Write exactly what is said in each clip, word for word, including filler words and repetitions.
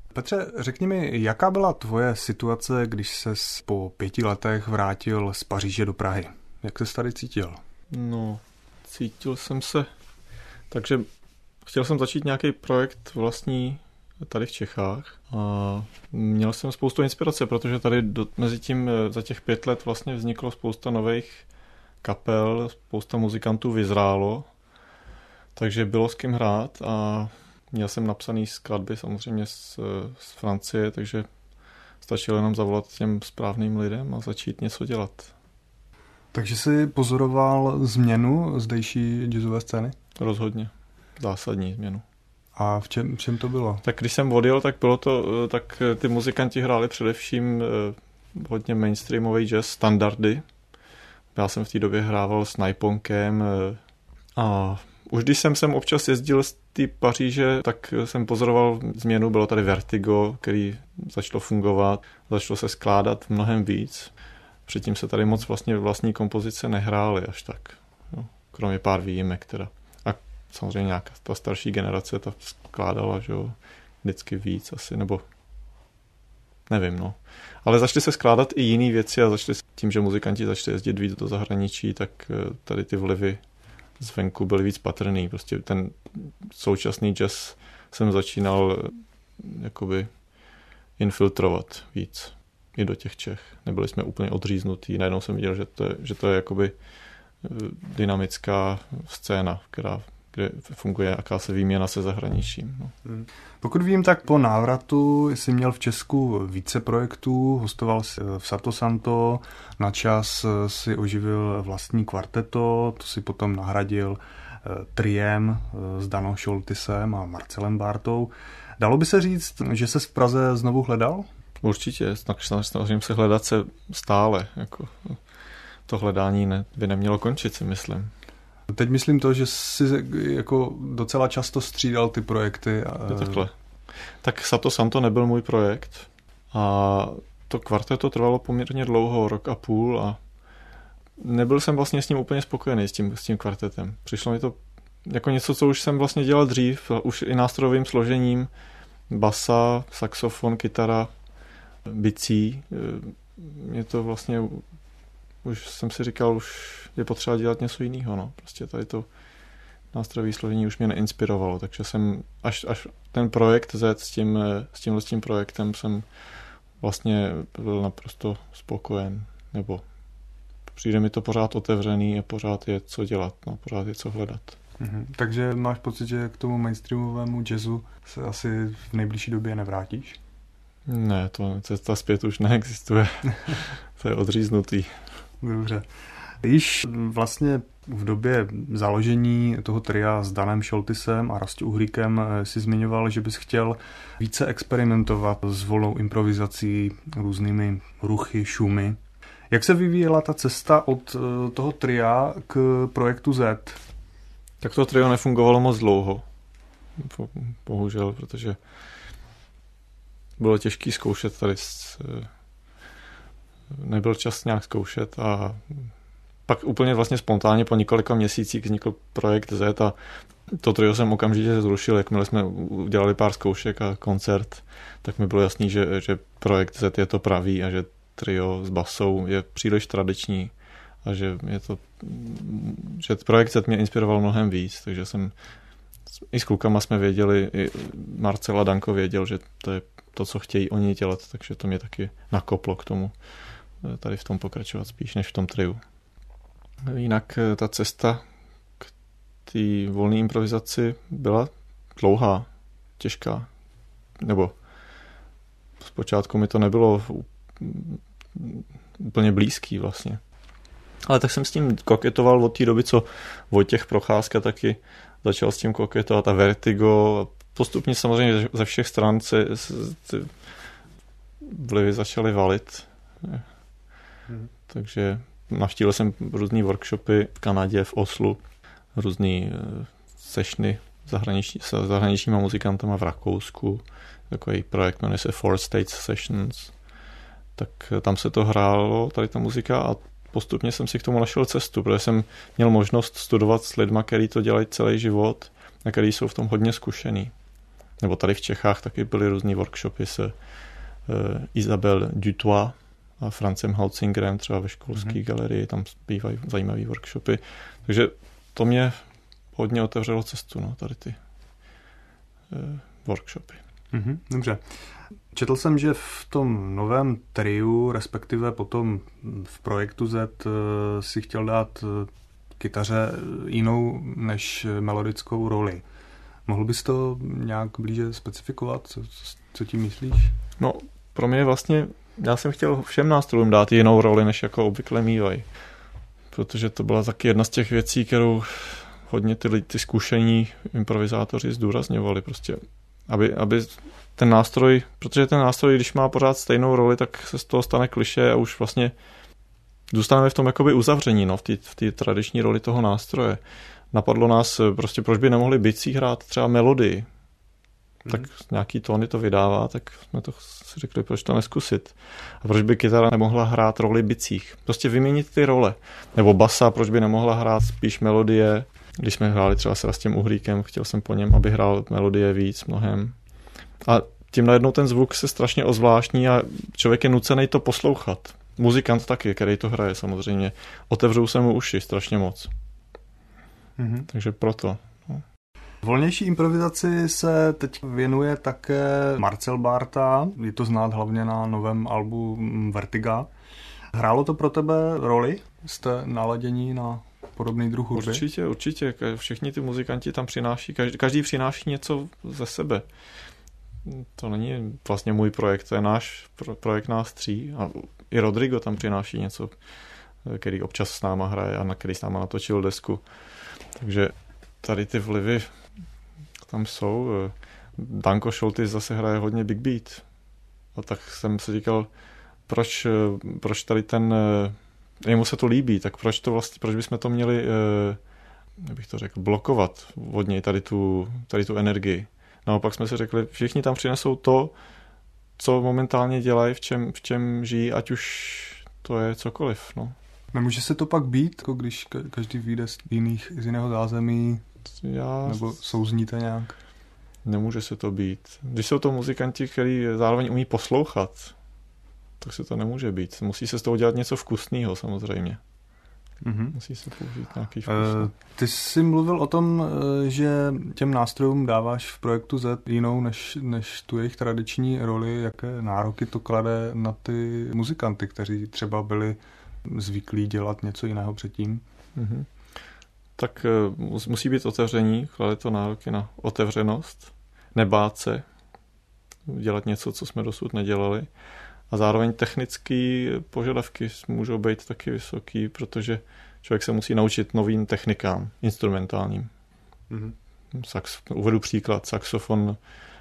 Petře, řekni mi, jaká byla tvoje situace, když ses po pěti letech vrátil z Paříže do Prahy? Jak ses tady cítil? No, cítil jsem se, takže chtěl jsem začít nějaký projekt vlastní tady v Čechách a měl jsem spoustu inspirace, protože tady do, mezi tím za těch pět let vlastně vzniklo spousta nových kapel, spousta muzikantů vyzrálo, takže bylo s kým hrát a měl jsem napsaný skladby samozřejmě z, z Francie, takže stačilo jenom zavolat těm správným lidem a začít něco dělat. Takže jsi pozoroval změnu zdejší jazzové scény? Rozhodně. Zásadní změnu. A v čem, v čem to bylo? Tak když jsem odjel, tak bylo to, tak ty muzikanti hráli především hodně mainstreamový jazz, standardy. Já jsem v té době hrával s Naiponkem a už když jsem sem občas jezdil z té Paříže, tak jsem pozoroval změnu, bylo tady Vertigo, který začalo fungovat, začalo se skládat mnohem víc. Předtím se tady moc vlastně vlastní kompozice nehrály až tak, no, kromě pár výjimek teda. A samozřejmě nějaká ta starší generace ta skládala, že jo, vždycky víc asi, nebo nevím, no. Ale začaly se skládat i jiné věci a začaly tím, že muzikanti začali jezdit víc do zahraničí, tak tady ty vlivy zvenku byly víc patrný. Prostě ten současný jazz jsem začínal jakoby infiltrovat víc i do těch Čech. Nebyli jsme úplně odříznutí. Najednou jsem viděl, že to je, že to je jakoby dynamická scéna, která, kde funguje jakási výměna se zahraničím. No. Pokud vím, tak po návratu jsi měl v Česku více projektů, hostoval jsi v Sato Santo, na čas si oživil vlastní kvarteto, to si potom nahradil triem s Danou Šoltysem a Marcelem Bártou. Dalo by se říct, že ses v Praze znovu hledal? Určitě, snažím se hledat se stále. Jako to hledání ne, by nemělo končit, si myslím. Teď myslím to, že jsi jako docela často střídal ty projekty. A... Takhle. Tak Sato Santo nebyl můj projekt a to kvarteto trvalo poměrně dlouho, rok a půl a nebyl jsem vlastně s ním úplně spokojený s tím, s tím kvartetem. Přišlo mi to jako něco, co už jsem vlastně dělal dřív, už i nástrojovým složením, basa, saxofon, kytara, bicí. Je to vlastně, už jsem si říkal, už je potřeba dělat něco jiného. No. Prostě tady to nástrojové složení už mě neinspirovalo, takže jsem až, až ten projekt Z s tím, s tímhle s tím projektem jsem vlastně byl naprosto spokojen, nebo přijde mi to pořád otevřený a pořád je co dělat, no, pořád je co hledat. Mhm. Takže máš pocit, že k tomu mainstreamovému jazzu se asi v nejbližší době nevrátíš? Ne, to cesta zpět už neexistuje. To je odříznutý. Dobře. Již vlastně v době založení toho tria s Danem Šoltysem a Rastou Uhríkem si zmiňoval, že bys chtěl více experimentovat s volnou improvizací, různými ruchy, šumy. Jak se vyvíjela ta cesta od toho tria k projektu Z? Tak to trio nefungovalo moc dlouho. Bohužel, protože bylo těžký zkoušet tady. Nebyl čas nějak zkoušet a pak úplně vlastně spontánně po několika měsících vznikl projekt Z a to trio jsem okamžitě zrušil, jakmile jsme udělali pár zkoušek a koncert, tak mi bylo jasný, že, že projekt Z je to pravý a že trio s basou je příliš tradiční a že je to, že projekt Z mě inspiroval mnohem víc, takže jsem i s klukama jsme věděli, i Marcel a Danko věděl, že to je to, co chtějí oni dělat, takže to mě taky nakoplo k tomu tady v tom pokračovat spíš, než v tom triu. Jinak ta cesta k té volné improvizaci byla dlouhá, těžká. Nebo zpočátku mi to nebylo úplně blízký vlastně. Ale tak jsem s tím koketoval od té doby, co Vojtěch Procházka taky začal s tím koketovat a Vertigo. Postupně samozřejmě ze všech stran se, se vlivy začaly valit. Hmm. Takže navštívil jsem různý workshopy v Kanadě, v Oslu, různý sessiony zahraniční, s zahraničníma muzikantama v Rakousku. Takový projekt jmenuje se Four States Sessions. Tak tam se to hrálo, tady ta muzika a postupně jsem si k tomu našel cestu, protože jsem měl možnost studovat s lidma, kteří to dělají celý život a kteří jsou v tom hodně zkušený. nebo tady v Čechách taky byly různý workshopy se uh, Isabelle Dutois a Francem Hautzingerem třeba ve školské mm-hmm. galerii, tam bývají zajímavé workshopy. Takže to mě hodně otevřelo cestu, no, tady ty uh, workshopy. Mm-hmm, dobře. Četl jsem, že v tom novém triu, respektive potom v projektu Z, si chtěl dát kytaře jinou než melodickou roli. Mohl bys to nějak blíže specifikovat? Co, co tím myslíš? No, pro mě vlastně, já jsem chtěl všem nástrojům dát jinou roli, než jako obvykle mývají. Protože to byla taky jedna z těch věcí, kterou hodně ty, ty zkušení improvizátoři zdůrazňovali. Prostě, aby, aby ten nástroj, protože ten nástroj, když má pořád stejnou roli, tak se z toho stane klišé a už vlastně zůstaneme v tom jakoby uzavření, no, v té v té tradiční roli toho nástroje. Napadlo nás prostě, proč by nemohli bicí hrát třeba melodii. Mm. Tak nějaký tóny to vydává, tak jsme to si řekli, proč to neskusit. A proč by kytara nemohla hrát roli bicích. Prostě vyměnit ty role. Nebo basa, proč by nemohla hrát spíš melodie. Když jsme hráli třeba s Rastím Uhříkem, chtěl jsem po něm, aby hrál melodie víc mnohem. A tím najednou ten zvuk se strašně ozvláštní a člověk je nucený to poslouchat. Muzikant taky, který to hraje samozřejmě. Otevřou se mu uši strašně moc. Mm-hmm. Takže proto. No. Volnější improvizaci se teď věnuje také Marcel Bárta. Je to znát hlavně na novém albu Vertiga. Hrálo to pro tebe roli? Jste naladění na podobný druh hudby? Určitě, určitě. Všichni ty muzikanti tam přináší, každý, každý přináší něco ze sebe. To není vlastně můj projekt, to je náš pro, projekt nás tří. A i Rodrigo tam přináší něco, který občas s náma hraje a na který s náma natočil desku. Takže tady ty vlivy tam jsou. Danko Šoltis zase hraje hodně big beat. A tak jsem si říkal, proč, proč tady ten, jemu se to líbí, tak proč to vlastně, proč bychom to měli, jak bych to řekl, blokovat od něj tady tu, tady tu energii. Naopak jsme si řekli, všichni tam přinesou to, co momentálně dělají, v čem, v čem žijí, ať už to je cokoliv. No. Nemůže se to pak být, jako když každý vyjde z, jiných, z jiného zázemí, Já... nebo souzníte nějak? Nemůže se to být. Když jsou to muzikanti, kteří zároveň umí poslouchat, tak se to nemůže být. Musí se z toho dělat něco vkusného samozřejmě. Mm-hmm. Musí se použít nějaký vkus. Uh, ty jsi mluvil o tom, že těm nástrojům dáváš v projektu Z jinou než, než tu jejich tradiční roli. Jaké nároky to klade na ty muzikanty, kteří třeba byli zvyklí dělat něco jiného předtím? Mm-hmm. Tak uh, musí být otevření, klade to nároky na otevřenost, nebát se dělat něco, co jsme dosud nedělali. A zároveň technické požadavky můžou být taky vysoký, protože člověk se musí naučit novým technikám, instrumentálním. Mm-hmm. Sax, uvedu příklad. Saxofon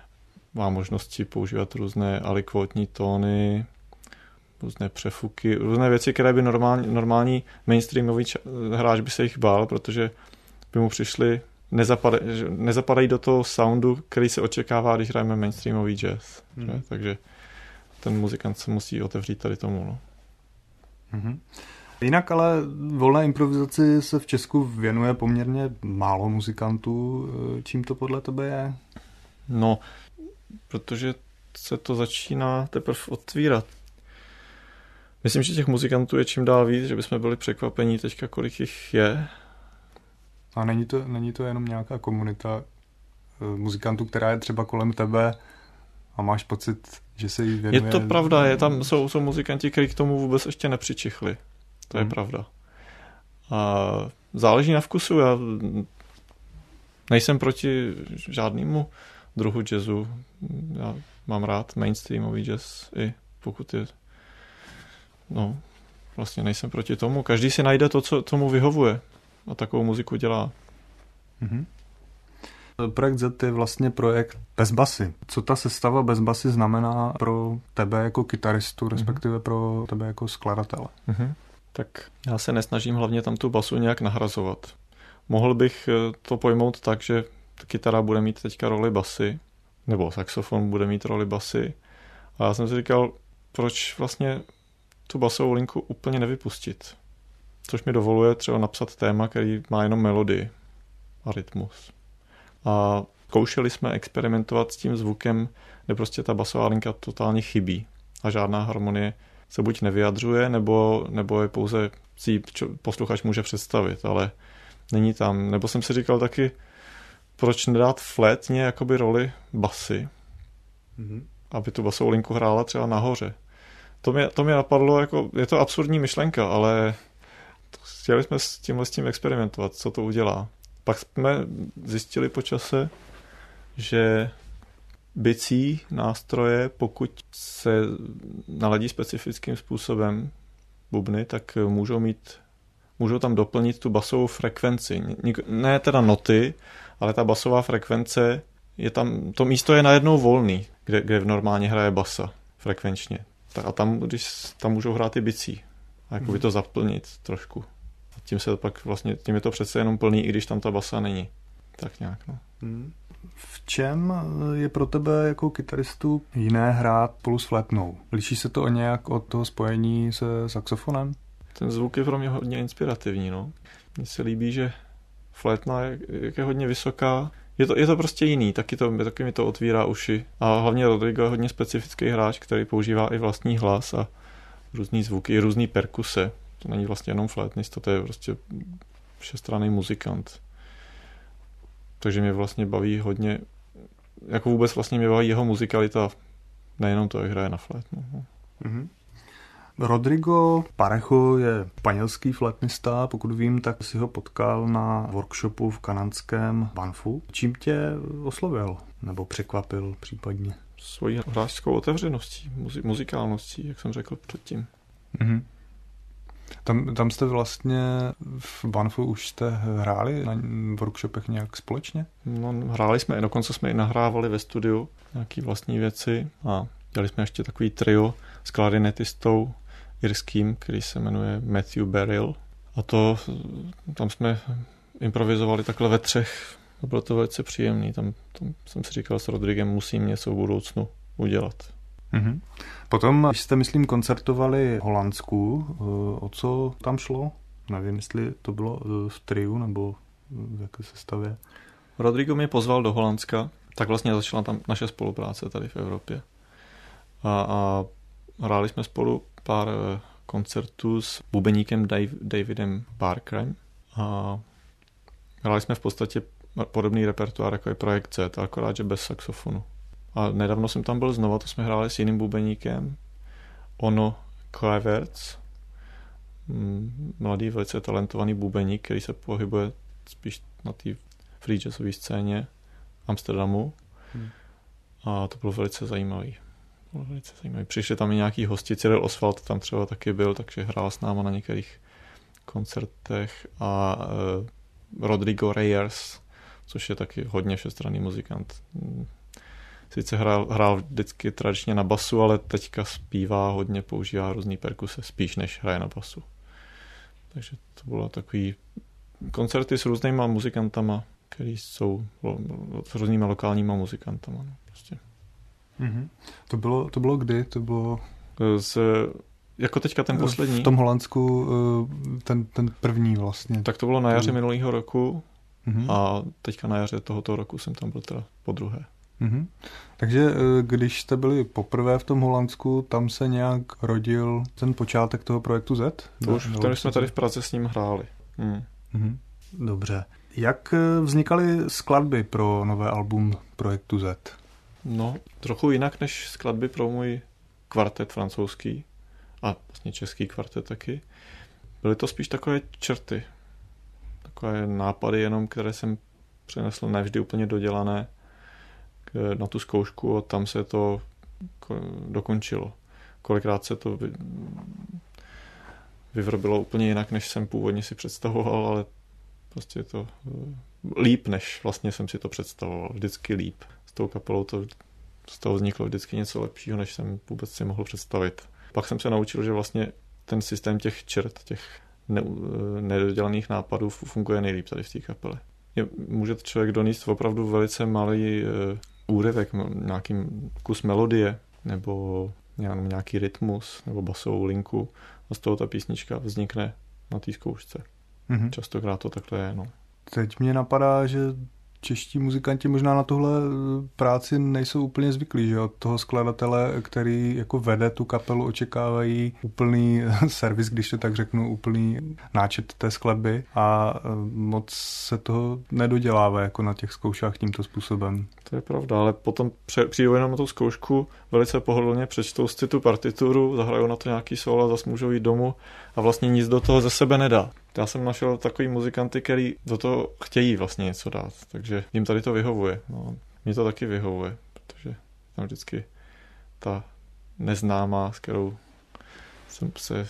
má možnosti používat různé alikvotní tóny, různé přefuky, různé věci, které by normální, normální mainstreamový hráč by se jich bál, protože by mu přišli, nezapadají, nezapadají do toho soundu, který se očekává, když hrajeme mainstreamový jazz. Mm. Takže ten muzikant se musí otevřít tady tomu. No. Mm-hmm. Jinak ale volné improvizaci se v Česku věnuje poměrně málo muzikantů. Čím to podle tebe je? No, protože se to začíná teprve otvírat. Myslím, že těch muzikantů je čím dál víc, že bychom byli překvapení teďka, kolik jich je. A není to, není to jenom nějaká komunita muzikantů, která je třeba kolem tebe a máš pocit, že se jí věnuje? Je to pravda, je tam, jsou, jsou muzikanti, kteří k tomu vůbec ještě nepřičichli. To je hmm. pravda. A záleží na vkusu. Já nejsem proti žádnému druhu jazzu. Já mám rád mainstreamový jazz, i pokud je... No, vlastně nejsem proti tomu. Každý si najde to, co tomu vyhovuje. A takovou muziku dělá. Mm-hmm. Projekt Z je vlastně projekt bez basy. Co ta sestava bez basy znamená pro tebe jako kytaristu, respektive mm-hmm. pro tebe jako skladatele? Mm-hmm. Tak já se nesnažím hlavně tam tu basu nějak nahrazovat. Mohl bych to pojmout tak, že kytara bude mít teďka roli basy, nebo saxofon bude mít roli basy. A já jsem si říkal, proč vlastně tu basovou linku úplně nevypustit. Což mi dovoluje třeba napsat téma, který má jenom melodii a rytmus. A Zkoušeli jsme experimentovat s tím zvukem, kde prostě ta basová linka totálně chybí a žádná harmonie se buď nevyjadřuje, nebo, nebo je pouze si posluchač může představit, ale není tam. Nebo jsem si říkal taky, proč nedát flétně jakoby roli basy, mm-hmm. aby tu basovou linku hrála třeba nahoře. To mě, to mě napadlo, jako, je to absurdní myšlenka, ale chtěli jsme s tímhle s tím experimentovat, co to udělá. Pak jsme zjistili po čase, že bicí nástroje, pokud se naladí specifickým způsobem bubny, tak můžou mít, můžou tam doplnit tu basovou frekvenci. Ne teda noty, ale ta basová frekvence, je tam, to místo je najednou volný, kde, kde normálně hraje basa frekvenčně. A tam, když tam můžou hrát i bicí. A jakoby hmm. to zaplnit trošku. A tím se pak vlastně, tím je to přece jenom plný, i když tam ta basa není. Tak nějak, no. Hmm. V čem je pro tebe jako kytaristu jiné hrát spolu s flétnou? Liší se to nějak od toho spojení se saxofonem? Ten zvuk je pro mě hodně inspirativní, no. Mně se líbí, že flétna je, je hodně vysoká. Je to, je to prostě jiný, taky, to, taky mi to otvírá uši. A hlavně Rodrigo je hodně specifický hráč, který používá i vlastní hlas a různý zvuky, i různý perkuse. To není vlastně jenom flétnista, to je prostě všestranný muzikant. Takže mě vlastně baví hodně, jako vůbec vlastně mě baví jeho muzikalita, nejenom to, jak hraje na flétnu. No. Mm-hmm. Rodrigo Parejo je španělský flétnista, pokud vím, tak si ho potkal na workshopu v kanadském Banfu. Čím tě oslovil nebo překvapil případně? Svojí hráčskou otevřeností, muzi- muzikálností, jak jsem řekl předtím. Mm-hmm. Tam, tam jste vlastně v Banfu už jste hráli na workshopech nějak společně? No, hráli jsme, dokonce jsme i nahrávali ve studiu nějaký vlastní věci a dělali jsme ještě takový trio s klarinetistou irským, který se jmenuje Matthew Beryl. A to, tam jsme improvizovali takhle ve třech. A bylo to velice příjemný. Tam, tam jsem si říkal s Rodrigem, musím něco v budoucnu udělat. Mm-hmm. Potom, když jste, myslím, koncertovali v Holandsku, o co tam šlo? Nevím, jestli to bylo v triu nebo v jaké sestavě. Rodrigo mě pozval do Holandska, tak vlastně začala tam naše spolupráce tady v Evropě. A, a hráli jsme spolu pár koncertů s bubeníkem Dave, Davidem Barkerem a hráli jsme v podstatě podobný repertoár, jako je Projekt Z, akorát, že bez saxofonu. A nedávno jsem tam byl znova, to jsme hráli s jiným bubeníkem, Ono Kleverts, mladý, velice talentovaný bubeník, který se pohybuje spíš na té free jazzové scéně Amsterdamu. Hmm. A to bylo velice zajímavý. Bylo velice zajímavý. Přišli tam i nějaký hosti, Cyril Oswald tam třeba taky byl, takže hrál s náma na některých koncertech a uh, Rodrigo Reyes, což je taky hodně všestranný muzikant. Sice hrál, hrál vždycky tradičně na basu, ale teďka zpívá hodně, používá různý perkuse, spíš než hraje na basu. Takže to bylo takový koncerty s různýma muzikantama, který jsou s různýma lokálníma muzikantama. No, prostě. Mm-hmm. To bylo, to bylo kdy? To bylo... Z, jako teďka ten poslední. V tom Holandsku ten, ten první vlastně. Tak to bylo na jaře minulého roku mm-hmm. a teďka na jaře tohoto roku jsem tam byl teda po druhé. Mm-hmm. Takže když jste byli poprvé v tom Holandsku, tam se nějak rodil ten počátek toho projektu Z? To už, který jsme tady v Praze s ním hráli. Hmm. Mm-hmm. Dobře. Jak vznikaly skladby pro nové album projektu Z? No, trochu jinak než skladby pro můj kvartet francouzský a vlastně český kvartet taky. Byly to spíš takové črty. Takové nápady jenom, které jsem přenesl nevždy úplně dodělané na tu zkoušku a tam se to dokončilo. Kolikrát se to vyvrbilo úplně jinak, než jsem původně si představoval, ale prostě je to líp, než vlastně jsem si to představoval. Vždycky líp. S tou kapelou to, z toho vzniklo vždycky něco lepšího, než jsem vůbec si mohl představit. Pak jsem se naučil, že vlastně ten systém těch čert, těch ne, nedodělaných nápadů funguje nejlíp tady v té kapele. Je, může člověk donést opravdu velice malý úryvek, nějaký kus melodie, nebo nějaký rytmus, nebo basovou linku a z toho ta písnička vznikne na té zkoušce. Mm-hmm. Častokrát to takhle je, no. Teď mě napadá, že čeští muzikanti možná na tuhle práci nejsou úplně zvyklí, že od toho skladatele, který jako vede tu kapelu, očekávají úplný servis, když to tak řeknu, úplný náčet té skladby a moc se toho nedodělává jako na těch zkouškách tímto způsobem. To je pravda, ale potom přijdou jenom na tu zkoušku, velice pohodlně přečtou si tu partituru, zahrajou na to nějaký solo a zase můžou jít domů a vlastně nic do toho ze sebe nedá. Já jsem našel takový muzikanty, který do toho chtějí vlastně něco dát, takže jim tady to vyhovuje. No, mně to taky vyhovuje, protože tam vždycky ta neznámá, s kterou jsem se,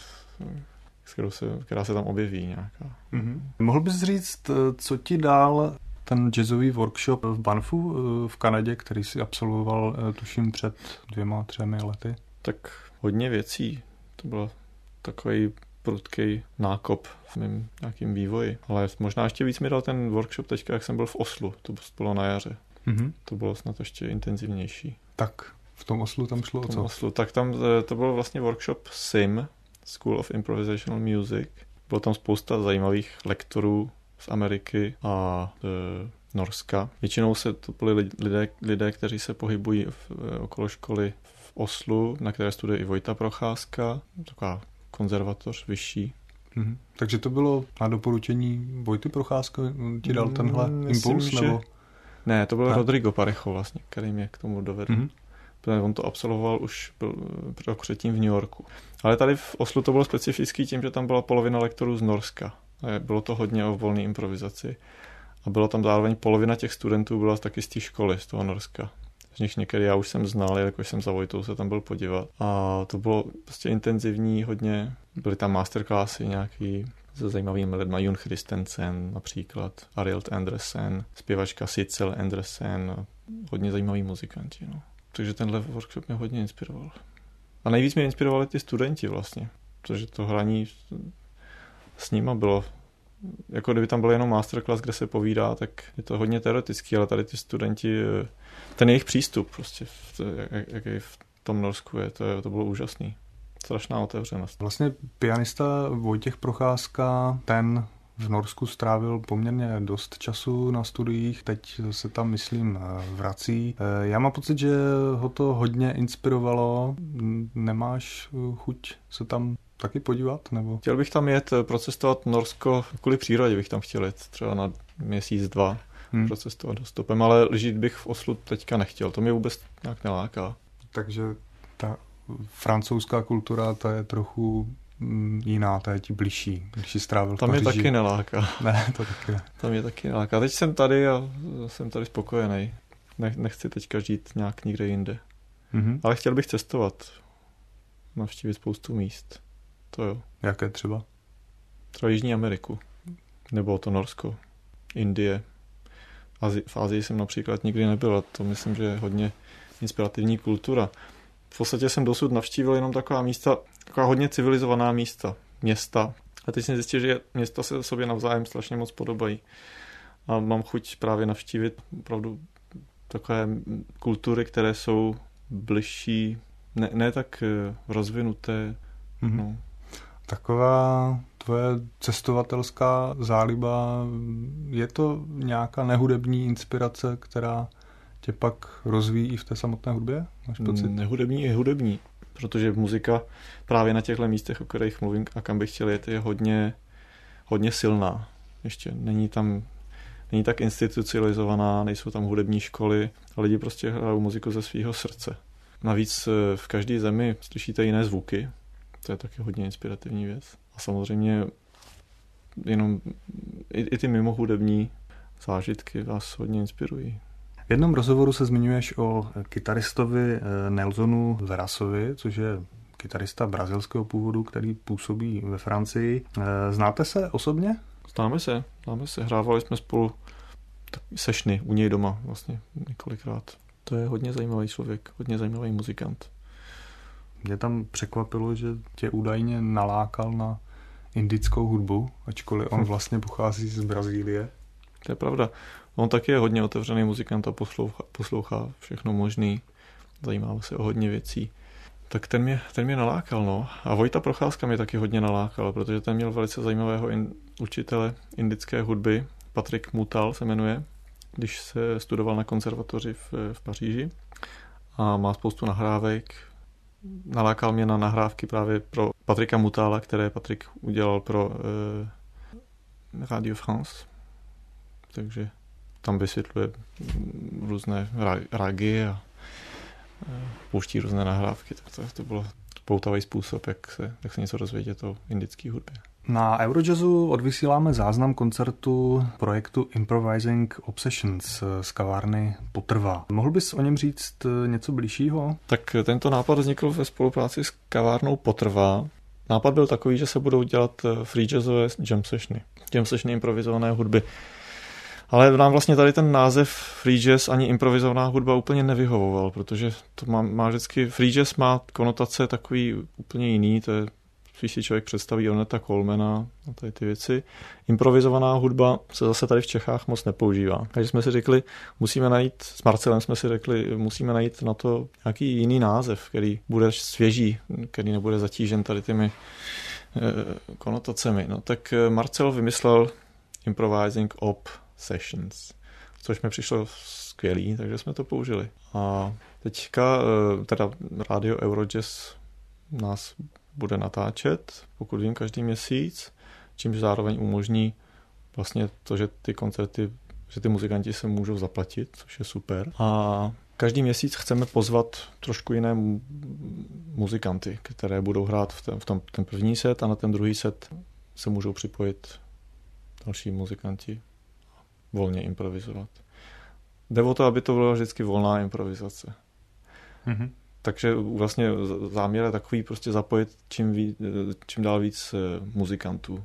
s kterou se, která se tam objeví nějaká. Mm-hmm. Mohl bys říct, co ti dál ten jazzový workshop v Banffu v Kanadě, který si absolvoval, tuším, před dvěma, třemi lety? Tak hodně věcí. To byl takový prudký nákop v mém nějakým vývoji. Ale možná ještě víc mi dal ten workshop teďka, jak jsem byl v Oslu. To bylo na jaře. Mm-hmm. To bylo snad ještě intenzivnější. Tak v tom Oslu tam šlo o co? Oslu, tak tam to byl vlastně workshop S I M, School of Improvisational Music. Bylo tam spousta zajímavých lektorů z Ameriky a z Norska. Většinou se to byli lidé, lidé, kteří se pohybují v, okolo školy v Oslu, na které studuje i Vojta Procházka, taková konzervatoř vyšší. Mm-hmm. Takže to bylo na doporučení Vojty Procházka, ti dal tenhle mm, impuls? Myslím, nebo? Že... Ne, to byl ne? Rodrigo Parejo vlastně, který mě k tomu dovedl. Mm-hmm. Protože on to absolvoval už byl rok předtím v New Yorku. Ale tady v Oslu to bylo specifický tím, že tam byla polovina lektorů z Norska. A bylo to hodně o volné improvizaci. A bylo tam zároveň polovina těch studentů byla taky z té školy, z toho Norska. Z nich některý já už jsem znal, jakož jsem za Vojtou se tam byl podívat. A to bylo prostě intenzivní hodně. Byly tam masterclassy nějaký se zajímavými lidmi. Jon Christensen například, Arild Andersen, zpěvačka Sissel Andersen, hodně zajímaví muzikanti. No. Takže tenhle workshop mě hodně inspiroval. A nejvíc mě inspirovali ty studenti vlastně, protože to hraní s nima bylo, jako kdyby tam byl jenom masterclass, kde se povídá, tak je to hodně teoretický, ale tady ty studenti, ten jejich přístup prostě, jak, jak je v tom Norsku je, to, je, to bylo úžasný. Strašná otevřenost. Vlastně pianista Vojtěch Procházka, ten v Norsku strávil poměrně dost času na studiích, teď se tam, myslím, vrací. Já mám pocit, že ho to hodně inspirovalo. Nemáš chuť se tam taky podívat? Nebo? Chtěl bych tam jet procestovat Norsko, kvůli přírodě bych tam chtěl jet, třeba na měsíc, dva, hmm. procestovat dostupem, ale žít bych v Oslu teďka nechtěl, to mě vůbec nějak neláká. Takže ta francouzská kultura, ta je trochu jiná, ta je ti bližší, když jsi strávil v Tam Paříži. Tam je taky neláká. Ne, to taky ne. Tam je taky neláká. Teď jsem tady a jsem tady spokojený. Nechci teďka žít nějak nikde jinde. Mm-hmm. Ale chtěl bych cestovat. Navštívit spoustu míst. To jo. Jaké třeba? Třeba Jižní Ameriku. Nebo to Norsko. Indie. Azi- v Asii jsem například nikdy nebyl a to myslím, že je hodně inspirativní kultura. V podstatě jsem dosud navštívil jenom taková místa, taková hodně civilizovaná místa, města. A teď jsem zjistil, že města se sobě navzájem strašně moc podobají. A mám chuť právě navštívit opravdu takové kultury, které jsou bližší, ne, ne tak rozvinuté. Mm-hmm. No. Taková tvoje cestovatelská záliba, je to nějaká nehudební inspirace, která tě pak rozvíjí i v té samotné hudbě? Máš pocit? Nehudební je hudební, protože muzika právě na těchto místech, o kterých mluvím a kam bych chtěl jet, je hodně, hodně silná. Ještě není tam, není tak institucionalizovaná, nejsou tam hudební školy a lidi prostě hrajou muziku ze svého srdce. Navíc v každé zemi slyšíte jiné zvuky, to je taky hodně inspirativní věc. A samozřejmě jenom i, i ty mimohudební zážitky vás hodně inspirují. V jednom rozhovoru se zmiňuješ o kytaristovi Nelsonu Verasovi, což je kytarista brazilského původu, který působí ve Francii. Znáte se osobně? Známe se, známe se. Hrávali jsme spolu sešny u něj doma vlastně několikrát. To je hodně zajímavý člověk, hodně zajímavý muzikant. Mě tam překvapilo, že tě údajně nalákal na indickou hudbu, ačkoliv on vlastně pochází z Brazílie. To je pravda. On taky je hodně otevřený muzikant a poslouchá, poslouchá všechno možný. Zajímá se o hodně věcí. Tak ten mě, ten mě nalákal, no. A Vojta Procházka mě taky hodně nalákal, protože ten měl velice zajímavého in, učitele indické hudby. Patrik Mutal se jmenuje. když se studoval na konzervatoři v, v Paříži a má spoustu nahrávek. Nalákal mě na nahrávky právě pro Patrika Mutála, které Patrik udělal pro eh, Radio France. Takže tam vysvětluje různé rágy a eh, pouští různé nahrávky. Tak to, to bylo poutavý způsob, jak se, jak se něco dozvědět o indické hudbě. Na Eurojazzu odvysíláme záznam koncertu projektu Improvising Obsessions z kavárny Potrvá. Mohl bys o něm říct něco bližšího? Tak tento nápad vznikl ve spolupráci s kavárnou Potrvá. Nápad byl takový, že se budou dělat free jazzové jam sessiony. Jam sessiony improvizované hudby. Ale nám vlastně tady ten název free jazz ani improvizovaná hudba úplně nevyhovoval, protože to má, má vždycky, free jazz má konotace takový úplně jiný, to je, když si člověk představí Ornetta Colemana a tady ty věci. Improvizovaná hudba se zase tady v Čechách moc nepoužívá. Takže jsme si řekli, musíme najít, s Marcelem jsme si řekli, musíme najít na to nějaký jiný název, který bude svěží, který nebude zatížen tady těmi eh, konotacemi. No tak Marcel vymyslel Improvising Op Sessions, což mi přišlo skvělý, takže jsme to použili. A teďka teda rádio Eurojazz nás bude natáčet, pokud vím, každý měsíc, čímž zároveň umožní vlastně to, že ty koncerty, že ty muzikanti se můžou zaplatit, což je super. A každý měsíc chceme pozvat trošku jiné muzikanty, které budou hrát v, ten, v tom ten první set a na ten druhý set se můžou připojit další muzikanti volně improvizovat. Jde o to, aby to byla vždycky volná improvizace. Mm-hmm. Takže vlastně záměr je takový prostě zapojit čím, ví, čím dál víc muzikantů,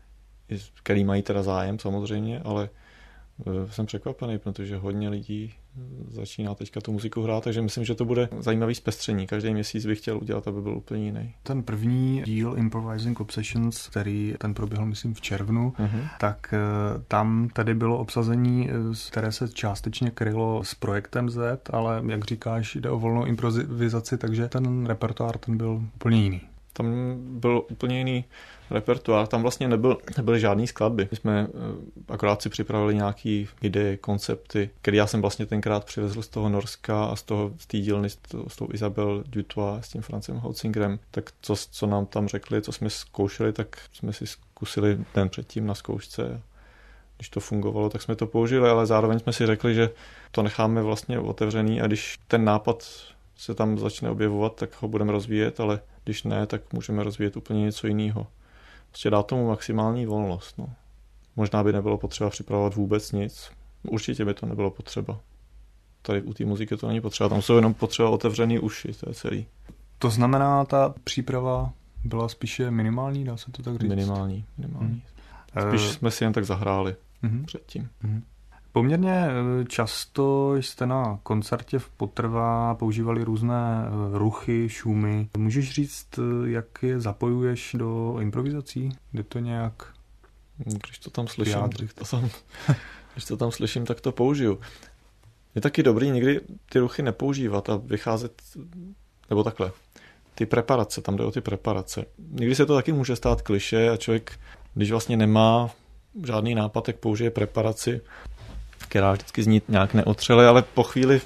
který mají teda zájem samozřejmě, ale jsem překvapený, protože hodně lidí začíná teďka tu muziku hrát, takže myslím, že to bude zajímavý zpestření. Každý měsíc bych chtěl udělat, aby byl úplně jiný. Ten první díl Improvising Obsessions, který ten proběhl, myslím, v červnu, uh-huh. tak tam tady bylo obsazení, které se částečně krylo s projektem Z, ale jak říkáš, jde o volnou improvizaci, takže ten repertoár ten byl úplně jiný. Tam byl úplně jiný repertoár, tam vlastně nebyl, nebyly žádný skladby. My jsme akorát si připravili nějaký ideje, koncepty, které já jsem vlastně tenkrát přivezl z toho Norska a z toho z té dílny s tou Isabel Dutois, s tím Francem Hotzingerem. Tak co, co nám tam řekli, co jsme zkoušeli, tak jsme si zkusili den předtím na zkoušce. Když to fungovalo, tak jsme to použili, ale zároveň jsme si řekli, že to necháme vlastně otevřený a když ten nápad se tam začne objevovat, tak ho budeme rozvíjet, ale když ne, tak můžeme rozvíjet úplně něco jiného. Prostě dát tomu maximální volnost. No. Možná by nebylo potřeba připravovat vůbec nic. Určitě by to nebylo potřeba. Tady u té muziky to není potřeba. Tam jsou jenom potřeba otevřený uši, to je celý. To znamená, ta příprava byla spíše minimální, dá se to tak říct? Minimální, minimální. Hmm. Spíš uh, jsme si jen tak zahráli uh-huh. předtím. Uh-huh. Poměrně často jste na koncertě v Potrvá používali různé ruchy, šumy. Můžeš říct, jak je zapojuješ do improvizací? Jde to nějak Když to tam slyším, to tam, když to tam slyším, tak to použiju. Je taky dobrý někdy ty ruchy nepoužívat a vycházet, nebo takhle, ty preparace, tam jde o ty preparace. Někdy se to taky může stát klišé a člověk, když vlastně nemá žádný nápad, tak použije preparaci, která vždycky zní nějak neotřele, ale po chvíli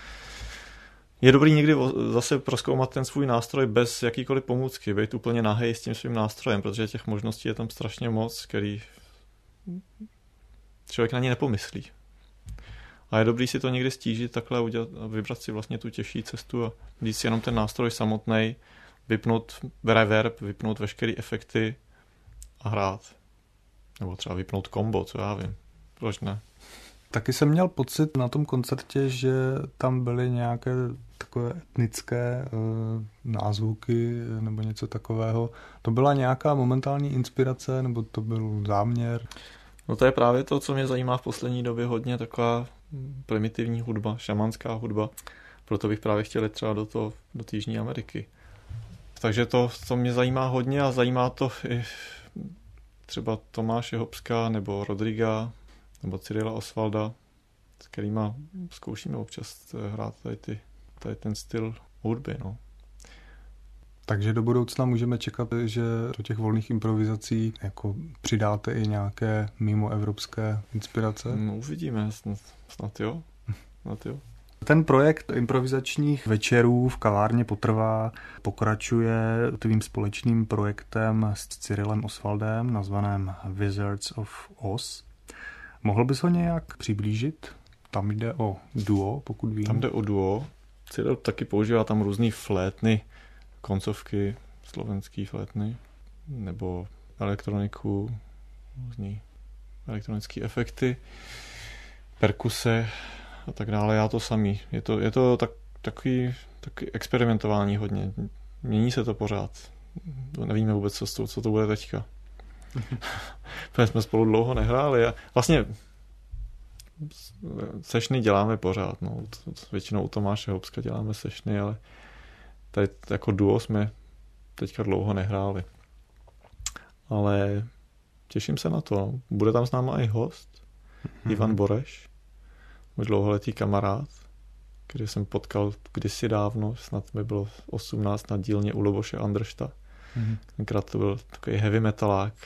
je dobrý někdy zase prozkoumat ten svůj nástroj bez jakýkoliv pomůcky, být úplně nahej s tím svým nástrojem, protože těch možností je tam strašně moc, který člověk na ně nepomyslí. A je dobrý si to někdy stížit, takhle udělat, vybrat si vlastně tu těžší cestu a vzít si jenom ten nástroj samotnej, vypnout reverb, vypnout veškeré efekty a hrát. Nebo třeba vypnout kombo, co já vím. Proč ne? Taky jsem měl pocit na tom koncertě, že tam byly nějaké takové etnické uh, názvuky nebo něco takového. To byla nějaká momentální inspirace nebo to byl záměr? No to je právě to, co mě zajímá v poslední době hodně, taková primitivní hudba, šamanská hudba. Proto bych právě chtěl jít třeba do, to, do Jižní Ameriky. Takže to, to mě zajímá hodně a zajímá to i třeba Tomáše Hopska nebo Rodriga nebo Cyrila Osvalda, s kterýma zkoušíme občas hrát tady, ty, tady ten styl hudby. No. Takže do budoucna můžeme čekat, že do těch volných improvizací jako přidáte i nějaké mimoevropské inspirace? No, uvidíme, snad, snad jo. Snad jo. Ten projekt improvizačních večerů v kavárně Potrvá pokračuje tvým společným projektem s Cyrilem Oswaldem nazvaném Wizards of Oz. Mohl bys ho nějak přiblížit? Tam jde o duo, pokud vím. Tam jde o duo. Cyril taky používá tam různý flétny, koncovky, slovenský flétny, nebo elektroniku, různý elektronické efekty, perkuse a tak dále. Já to samý. Je to, je to tak, takový, takový experimentování hodně. Mění se to pořád. Nevíme vůbec, co, to, co to bude teďka. Protože jsme spolu dlouho nehráli a vlastně sešny děláme pořád. No. Většinou u Tomáše Hopska děláme sešny, ale tady jako duo jsme teďka dlouho nehráli. Ale těším se na to. Bude tam s náma i host, mm-hmm. Ivan Boreš, můj dlouholetý kamarád, který jsem potkal kdysi dávno, snad mi bylo osmnáct na dílně u Luboše Andršta. Mm-hmm. Tenkrát to byl takový heavy metalák.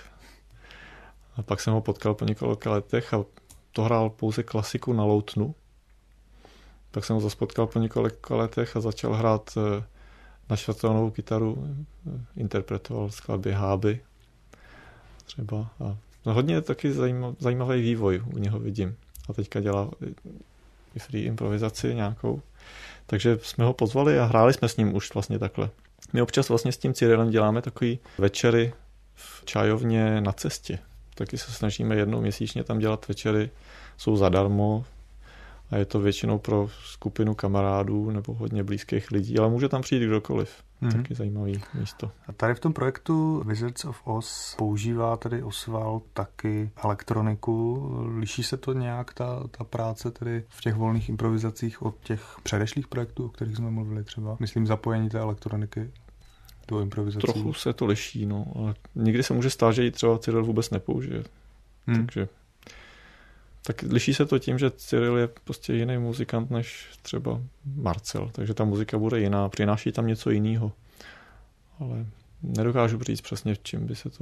A pak jsem ho potkal po několika letech a to hrál pouze klasiku na loutnu. Pak jsem ho zase potkal po několika letech a začal hrát na čtvrtónovou kytaru, interpretoval skladby Háby třeba. A hodně taky zajímavý vývoj u něho vidím. A teďka dělá i free improvizaci nějakou. Takže jsme ho pozvali a hráli jsme s ním už vlastně takhle. My občas vlastně s tím Cyrilem děláme takový večery v čajovně na cestě. Taky se snažíme jednou měsíčně tam dělat večery. Jsou zadarmo a je to většinou pro skupinu kamarádů nebo hodně blízkých lidí, ale může tam přijít kdokoliv. Mm-hmm. Taky zajímavý místo. A tady v tom projektu Wizards of Oz používá tady Oswald taky elektroniku. Liší se to nějak ta, ta práce tedy v těch volných improvizacích od těch předešlých projektů, o kterých jsme mluvili třeba? Myslím zapojení té elektroniky do improvizací. Trochu se to liší, no, ale někdy se může stát, že ji třeba Cyril vůbec nepoužije. Hmm. Takže tak liší se to tím, že Cyril je prostě jiný muzikant než třeba Marcel, takže ta muzika bude jiná, přináší tam něco jiného. Ale nedokážu říct přesně, čím by se to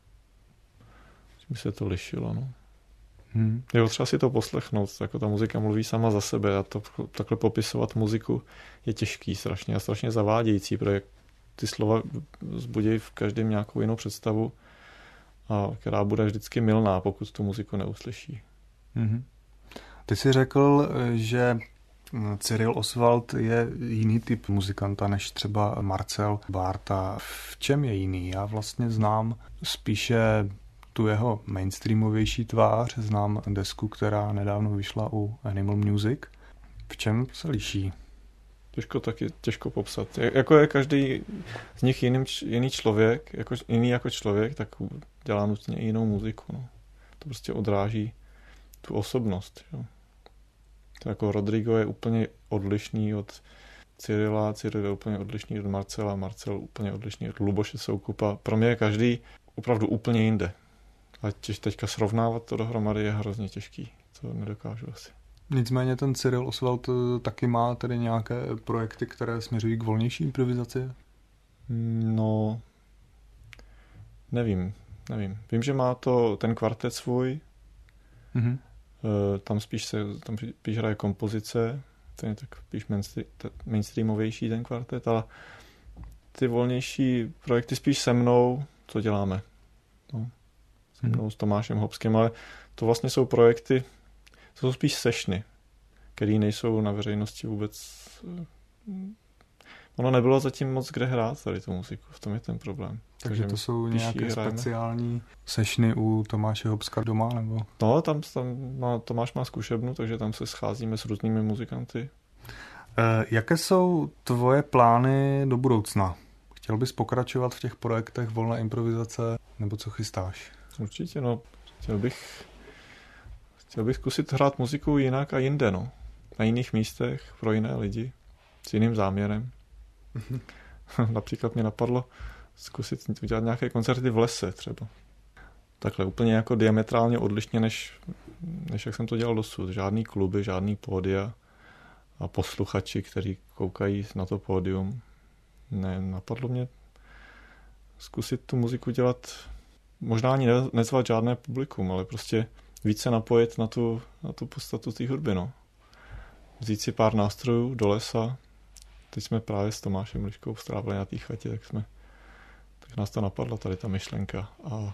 čím by se to lišilo, no. Hmm. Jo, třeba si to poslechnout, jako ta muzika mluví sama za sebe a to, takhle popisovat muziku je těžký strašně a strašně zavádějící, protože ty slova vzbudí v každém nějakou jinou představu, a která bude vždycky mylná, pokud tu muziku neuslyší. Mm-hmm. Ty jsi řekl, že Cyril Oswald je jiný typ muzikanta než třeba Marcel Bárta. V čem je jiný? Já vlastně znám spíše tu jeho mainstreamovější tvář, znám desku, která nedávno vyšla u Animal Music. V čem se liší? Těžko taky, těžko popsat. Jako je každý z nich jiný, jiný člověk, jako, jiný jako člověk, tak dělá nutně jinou muziku. No. To prostě odráží tu osobnost. Jo. To jako Rodrigo je úplně odlišný od Cyrila, Cyril je úplně odlišný od Marcela, Marcel úplně odlišný od Luboše Soukupa. Pro mě je každý opravdu úplně jinde. A těž teďka srovnávat to dohromady je hrozně těžký. To nedokážu asi. Nicméně ten Cyril Oswald taky má tedy nějaké projekty, které směřují k volnější improvizaci? No, nevím, nevím. Vím, že má to ten kvartet svůj, mm-hmm. tam spíš se, tam spíš hraje kompozice, ten je tak spíš mainstreamovější ten kvartet, ale ty volnější projekty spíš se mnou, co děláme. No, se mnou, mm-hmm. s Tomášem Hopským, ale to vlastně jsou projekty, to jsou spíš sešny, které nejsou na veřejnosti vůbec. Ono nebylo zatím moc kde hrát tady tu muziku, v tom je ten problém. Takže, Takže to jsou nějaké speciální sešny u Tomáše Hopska doma, nebo? No, tam, tam má, Tomáš má zkušebnu, takže tam se scházíme s různými muzikanty. E, jaké jsou tvoje plány do budoucna? Chtěl bys pokračovat v těch projektech volné improvizace, nebo co chystáš? Určitě, no. Chtěl bych Chtěl bych zkusit hrát muziku jinak a jinde, no. Na jiných místech, pro jiné lidi, s jiným záměrem. Mm-hmm. Například mě napadlo zkusit udělat nějaké koncerty v lese třeba. Takhle úplně jako diametrálně odlišně, než, než jak jsem to dělal dosud. Žádný kluby, žádný pódia a posluchači, kteří koukají na to pódium. Ne, napadlo mě zkusit tu muziku dělat, možná ani nezvat žádné publikum, ale prostě více napojit na tu, na tu podstatu té hudby, no. Vzít si pár nástrojů do lesa. Teď jsme právě s Tomášem Liškou strávili na té chatě, tak jsme, tak nás to napadla tady ta myšlenka a,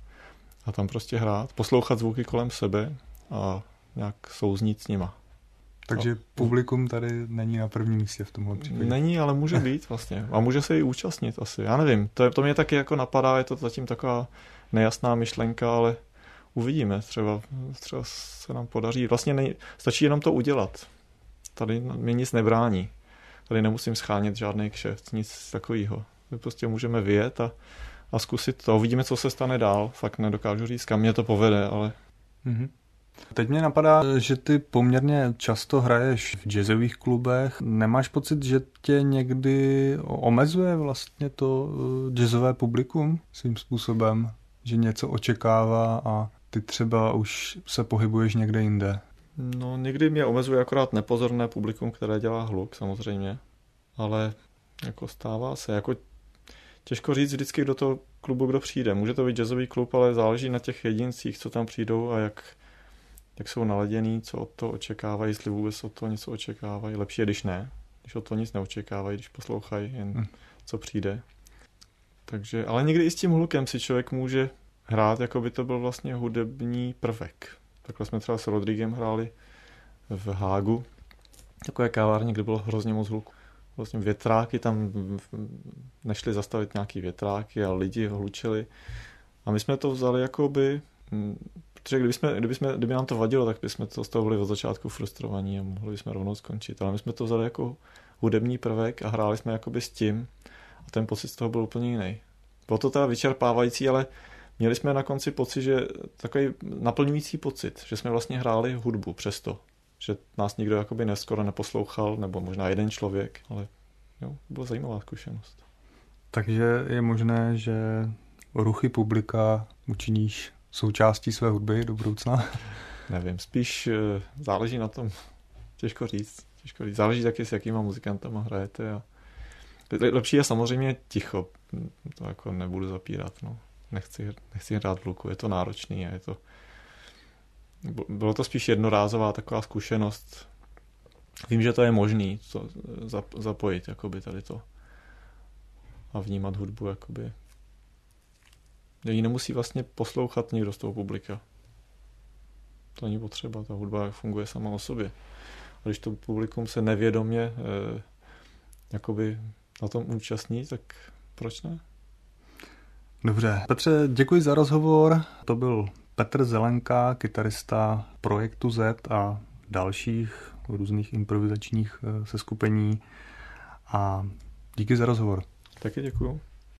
a tam prostě hrát, poslouchat zvuky kolem sebe a nějak souznít s nima. Takže a, publikum tady není na prvním místě v tomhle případě. Není, ale může být vlastně. A může se i účastnit asi. Já nevím, to, je, to mě taky jako napadá, je to zatím taková nejasná myšlenka, ale uvidíme, třeba, třeba se nám podaří. Vlastně nej, stačí jenom to udělat. Tady mě nic nebrání. Tady nemusím schánět žádný kšeft, nic takového. My prostě můžeme vyjet a, a zkusit to. Uvidíme, co se stane dál. Fakt nedokážu říct, kam mě to povede, ale... Mm-hmm. Teď mě napadá, že ty poměrně často hraješ v jazzových klubech. Nemáš pocit, že tě někdy omezuje vlastně to jazzové publikum svým způsobem? Že něco očekává a ty třeba už se pohybuješ někde jinde? No, někdy mě omezuje akorát nepozorné publikum, které dělá hluk, samozřejmě. Ale jako stává se. Jako těžko říct vždycky do toho klubu, kdo přijde. Může to být jazzový klub, ale záleží na těch jedincích, co tam přijdou a jak, jak jsou naladěný, co od toho očekávají, jestli vůbec od toho něco očekávají. Lepší je, když ne. Když od toho nic neočekávají, když poslouchají jen hmm. co přijde. Takže, ale někdy i s tím hlukem si člověk může hrát, jako by to byl vlastně hudební prvek. Takhle jsme třeba s Rodriguem hráli v Hágu. Takové kávárně, kde bylo hrozně moc hluku. Vlastně větráky, tam nešli zastavit nějaký větráky a lidi hlučeli. A my jsme to vzali jako by, protože kdyby, jsme, kdyby, jsme, kdyby nám to vadilo, tak bychom to z toho byli od začátku frustrovaní a mohli bychom rovnou skončit. Ale my jsme to vzali jako hudební prvek a hráli jsme jakoby s tím a ten pocit z toho byl úplně jiný. Bylo to teda vyčerpávající, ale měli jsme na konci pocit, že takový naplňující pocit, že jsme vlastně hráli hudbu přesto, že nás nikdo jakoby neskoro neposlouchal, nebo možná jeden člověk, ale jo, to byla zajímavá zkušenost. Takže je možné, že ruchy publika učiníš součástí své hudby do budoucna? Nevím, spíš záleží na tom, těžko říct, těžko říct. Záleží taky, s jakýma muzikantama hrajete. A lepší je samozřejmě ticho, to jako nebudu zapírat, no. Nechci, nechci hrát v hluku, je to náročný a je to... Bylo to spíš jednorázová taková zkušenost. Vím, že to je možný to zapojit, jakoby tady to. A vnímat hudbu, jakoby. Ji nemusí vlastně poslouchat nikdo z toho publika. To není potřeba, ta hudba funguje sama o sobě. A když to publikum se nevědomě eh, jakoby na tom účastní, tak proč ne? Dobře. Petře, děkuji za rozhovor. To byl Petr Zelenka, kytarista projektu Z a dalších různých improvizačních seskupení. A díky za rozhovor. Taky děkuju.